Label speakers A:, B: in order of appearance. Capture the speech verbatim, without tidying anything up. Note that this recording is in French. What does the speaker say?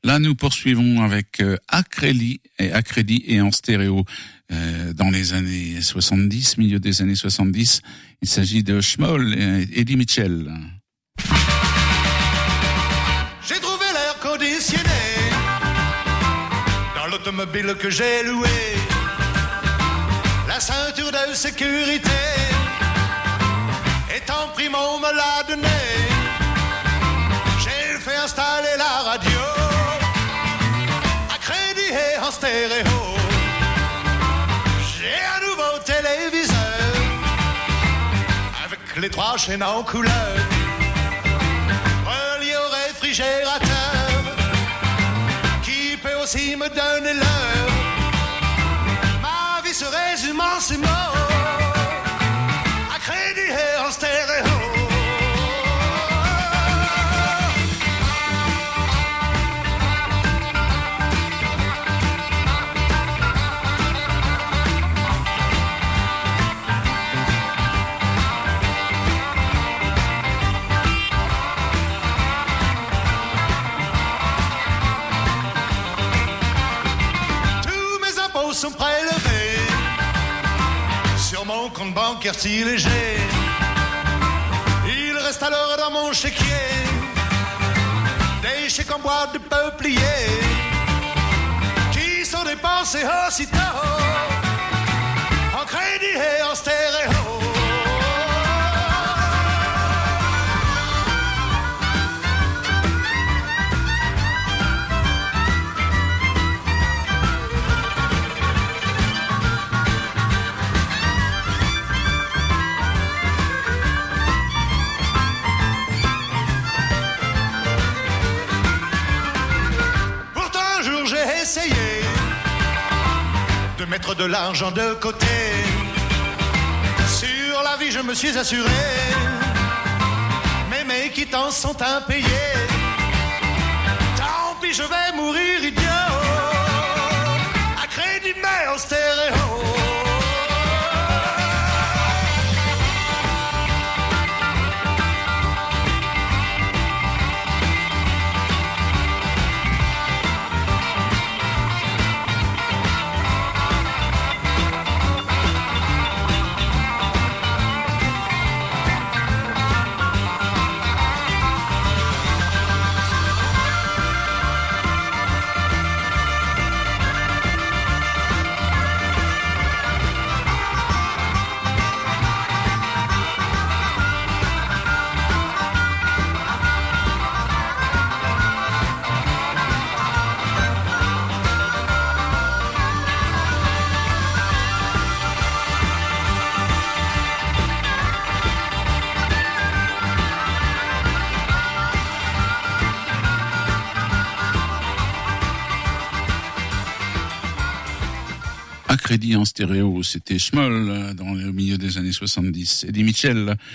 A: Là, nous poursuivons avec euh, Accrédit et Accrédit et en stéréo euh, dans les années soixante-dix, milieu des années soixante-dix. Il s'agit de Schmoll et Eddie Mitchell.
B: J'ai trouvé l'air conditionné dans l'automobile que j'ai loué. La ceinture de sécurité étant pris, on me l'a donné. J'ai fait installer la radio à crédit et en stéréo. J'ai un nouveau téléviseur avec les trois chaînes en couleur, relié au réfrigérateur qui peut aussi me donner l'heure. Ma vie se résume en ces mots: à crédit et en stéréo. Sont prélevés sur mon compte bancaire si léger. Il reste alors dans mon chéquier des chèques en boîte de peuplier qui sont dépensés aussitôt en crédit et en stéréo. De mettre de l'argent de côté. Sur la vie je me suis assuré, mais mes quittances sont impayées. Tant pis, je vais mourir idiot, à crédit mais en stéréo.
A: Accrédit en stéréo, c'était Schmoll dans le milieu des années soixante-dix. Eddie Mitchell